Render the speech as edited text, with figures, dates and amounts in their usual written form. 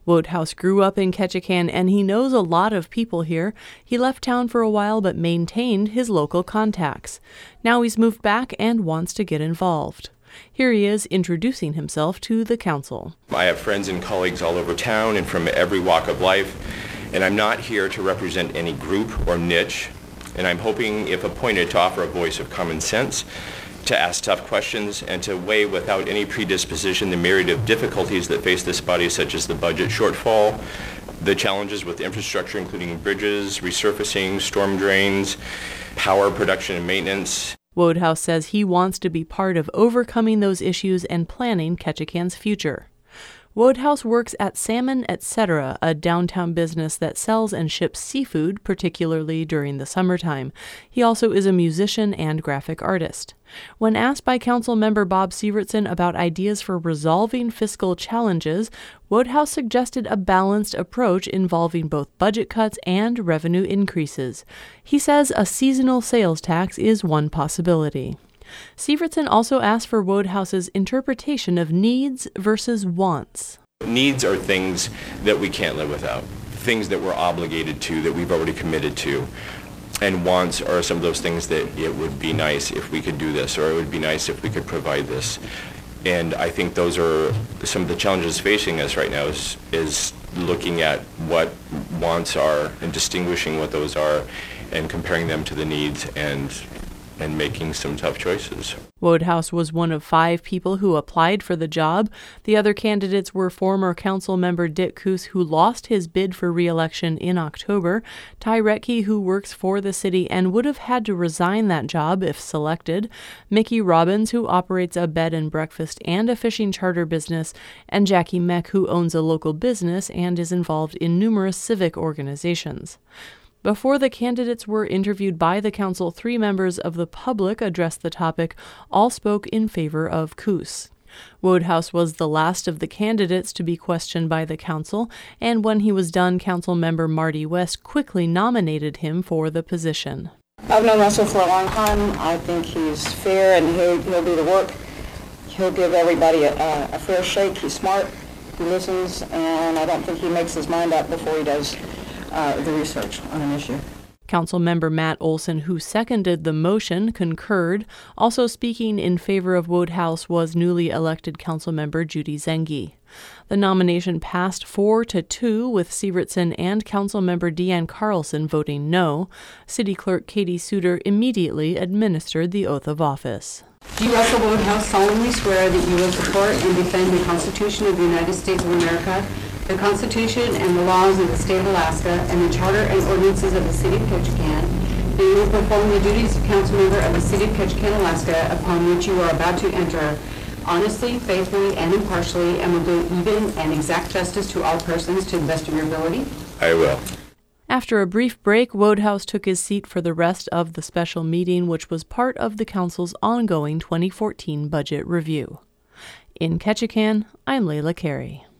Wodehouse grew up in Ketchikan and he knows a lot of people here. He left town for a while but maintained his local contacts. Now he's moved back and wants to get involved. Here he is introducing himself to the council. I have friends and colleagues all over town and from every walk of life, and I'm not here to represent any group or niche, and I'm hoping, if appointed, to offer a voice of common sense, to ask tough questions, and to weigh without any predisposition the myriad of difficulties that face this body, such as the budget shortfall, the challenges with infrastructure, including bridges, resurfacing, storm drains, power production and maintenance. Wodehouse says he wants to be part of overcoming those issues and planning Ketchikan's future. Wodehouse works at Salmon Etc., a downtown business that sells and ships seafood, particularly during the summertime. He also is a musician and graphic artist. When asked by Council Member Bob Sievertson about ideas for resolving fiscal challenges, Wodehouse suggested a balanced approach involving both budget cuts and revenue increases. He says a seasonal sales tax is one possibility. Sievertson also asked for Wodehouse's interpretation of needs versus wants. Needs are things that we can't live without, things that we're obligated to, that we've already committed to. And wants are some of those things that it would be nice if we could do this, or it would be nice if we could provide this. And I think those are some of the challenges facing us right now is looking at what wants are and distinguishing what those are and comparing them to the needs and making some tough choices. Wodehouse was one of 5 people who applied for the job. The other candidates were former council member Dick Coos, who lost his bid for re-election in October, Ty Retke, who works for the city and would have had to resign that job if selected, Mickey Robbins, who operates a bed and breakfast and a fishing charter business, and Jackie Meck, who owns a local business and is involved in numerous civic organizations. Before the candidates were interviewed by the council, 3 members of the public addressed the topic. All spoke in favor of Coos. Wodehouse was the last of the candidates to be questioned by the council, and when he was done, council member Marty West quickly nominated him for the position. I've known Russell for a long time. I think he's fair and he'll do the work. He'll give everybody a fair shake. He's smart, he listens, and I don't think he makes his mind up before he does the research on an issue. Councilmember Matt Olson, who seconded the motion, concurred. Also speaking in favor of Wodehouse was newly elected Councilmember Judy Zengi. The nomination passed 4-2, with Sievertson and Councilmember Deanne Carlson voting no. City Clerk Katie Suter immediately administered the oath of office. Do you, Russell Wodehouse, solemnly swear that you will support and defend the Constitution of the United States of America, the Constitution and the laws of the state of Alaska, and the charter and ordinances of the city of Ketchikan, that you will perform the duties of council member of the city of Ketchikan, Alaska, upon which you are about to enter, honestly, faithfully, and impartially, and will do even and exact justice to all persons to the best of your ability? I will. After a brief break, Wodehouse took his seat for the rest of the special meeting, which was part of the council's ongoing 2014 budget review. In Ketchikan, I'm Layla Carey.